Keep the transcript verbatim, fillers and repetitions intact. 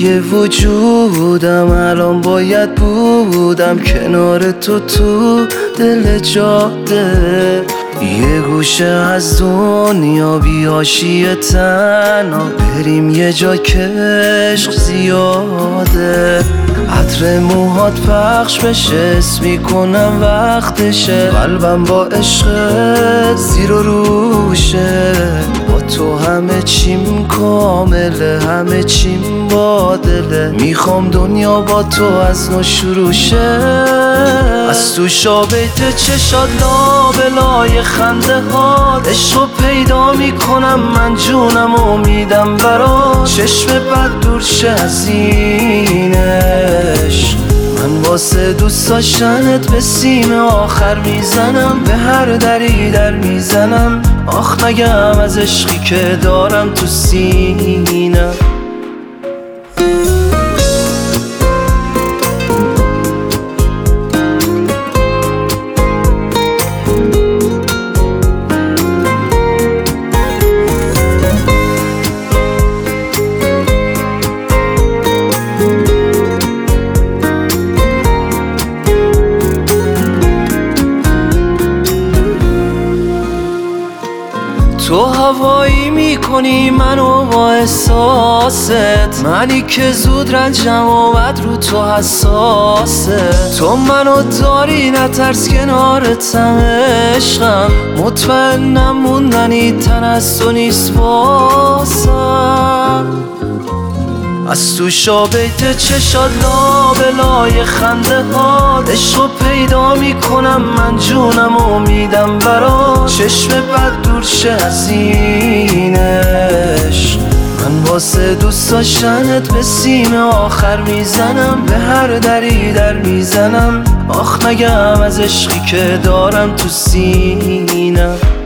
توی وجودم الان باید بودم کنار تو تو دل جاده، یه گوشه از دنیا بیاشی تنها بریم یه جا که عشق زیاده، عطر موهات پخش بشه اسم میکنم وقتشه، قلبم با عشقت زیر و روشه، با تو همه چیم کامله همه چیم با دله، میخوام دنیا با تو از نو شروع شه، از تو شابیت چشات لابلای خنده هات عشقو پیدا میکنم من جونم امیدم برات، چشم بد دور شه از این عشق، من واسه دوست داشتنت به سیم آخر میزنم، به هر دری در میزنم، آخ نگم از عشقی که دارم تو سینم. تو هوایی میکنی منو با احساست، منی که زود رنجم اومد رو تو حساسه، تو منو داری نترس کنارتم عشقم، مطمئنم موندنی تن از تو نیست واسم، از تو شابیت چشات لابلای خنده هات عشقو پیدا میکنم من جونم امیدم برات، چشم بد دور شه از این عشق، من واسه دوست داشتنت به سیم آخر میزنم، به هر دری در میزنم، آخ نگم از عشقی که دارم تو سینم.